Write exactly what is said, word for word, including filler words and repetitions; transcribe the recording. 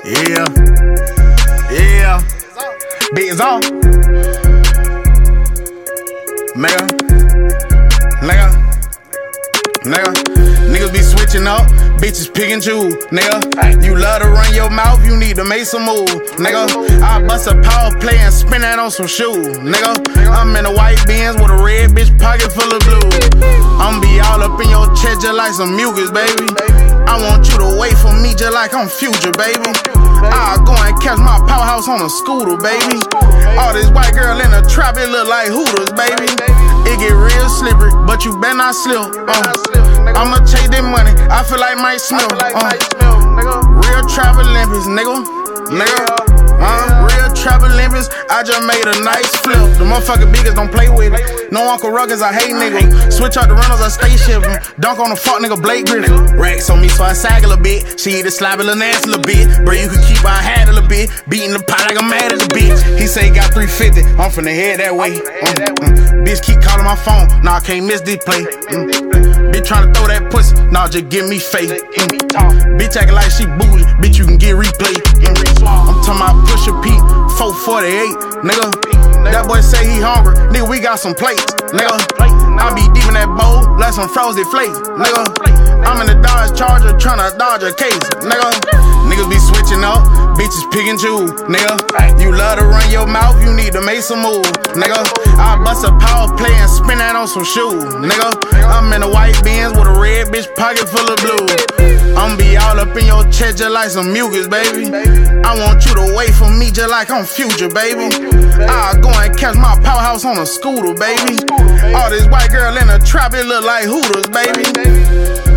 Yeah, yeah, beat is on. Nigga, nigga, nigga, niggas be switching up, bitches pick and choose, nigga. You love to run your mouth, you need to make some move, nigga. I bust a power play and spin that on some shoes, nigga. I'm in a white Benz with a red bitch pocket full of blue. I'ma be all up in your chest just like some mucus, baby. I want you to wait for me just like I'm Future, baby. I'll go and catch my powerhouse on a scooter, baby. All this white girl in the trap, it look like Hooters, baby. It get real slippery, but you better not slip. Uh. I'ma chase that money, I feel like Mike Smith. Uh. Real trap Olympics, nigga. Nigga. Uh, real trap Olympics, I just made a nice flip. The motherfucking biggest don't play with it. No Uncle Ruggers, I hate niggas. Switch out the runners, I stay shipping. Dunk on the fuck nigga Blake Griffin. Racks on me, so I sag a little bit. She eat a slab a little nasty little bit. Bro, you can keep my hat a little bit. Beating the pot like I'm mad at the bitch. He say he got three fifty, I'm finna head that way. Mm, mm. Bitch keep calling my phone, nah, I can't miss this play. Mm. Bitch tryna throw that pussy, nah, just give me faith. Mm. Bitch acting like she bougie, bitch you can get replay. Mm. I'm talking about Pusha P, four forty-eight, nigga. That boy say he hungry, nigga, we got some plates, nigga. I be deep in that bowl, like some frozen flakes, nigga. I'm in the Dodge Charger, tryna dodge a case, nigga. Niggas be switching up, bitches pick and choose, nigga. You love to run your mouth, you need to make some move, nigga. I bust a power play and spin that on some shoes, nigga. I'm in a white Benz with a red bitch pocket full of blue. I'ma be all up in your chest just like some mucus, baby. I want you to wait for me just like I'm Future, baby. I'll go and catch my powerhouse on a scooter, baby. All this white girl in the trap, it look like Hooters, baby.